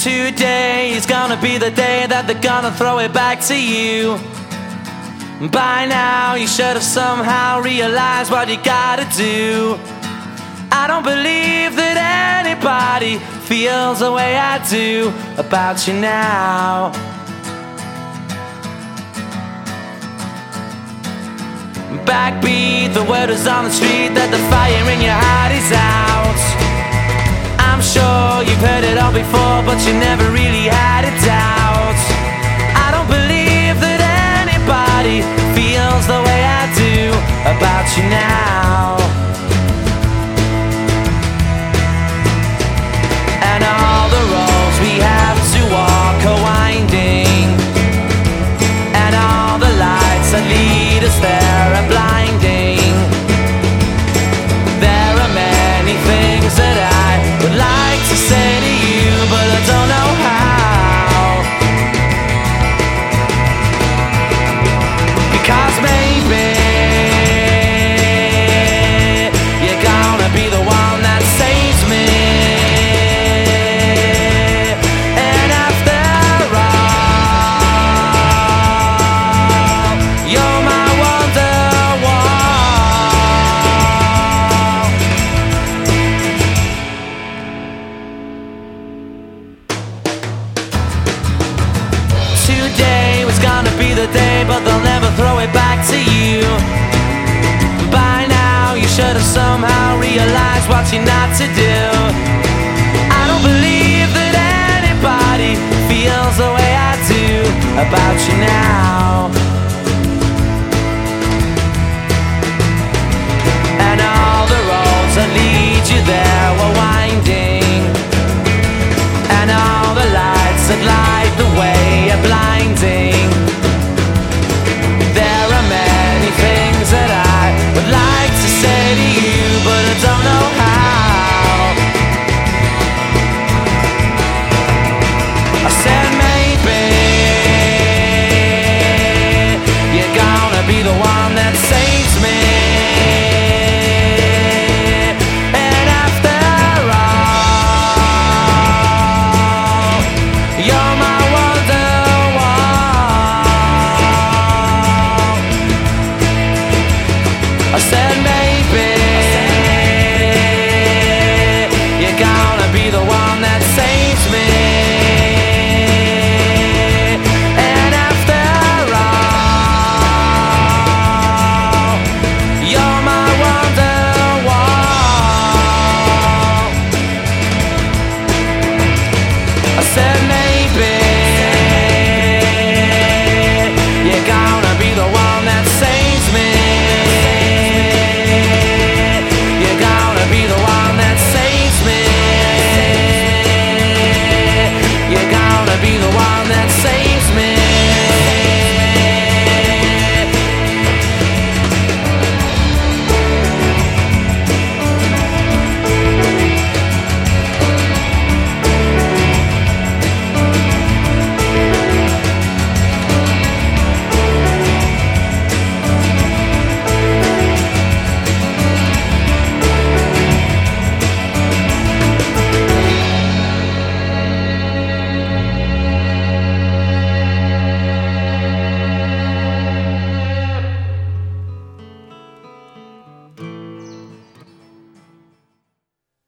Today is gonna be the day that they're gonna throw it back to you. By now you should have somehow realized what you gotta do. I don't believe that anybody feels the way I do about you now. Backbeat, the word is on the street that the fire in your heart is out. I'm sure you've heard it all before, but you never really had a doubt. I don't believe that anybody feels the way I do about you now. And all the roads we have to walk are winding, and all the lights that lead us there are blinding. There are many things that I would like to say to you, but I don't know how. Because maybe you're gonna be the one that saves me. And after all, you're my Wonderwall. Today was gonna be the day, but they'll never throw it back to you. By now you should have somehow realized what you're not to do. I don't believe that anybody feels the way I do about you now. And all the roads that lead you there were winding, and all the lights that light the way are blinding. There are many things that I would like to say to you, but I don't know how. I said maybe you're gonna be the one that saves me. And after all, you're my Wonderwall. I said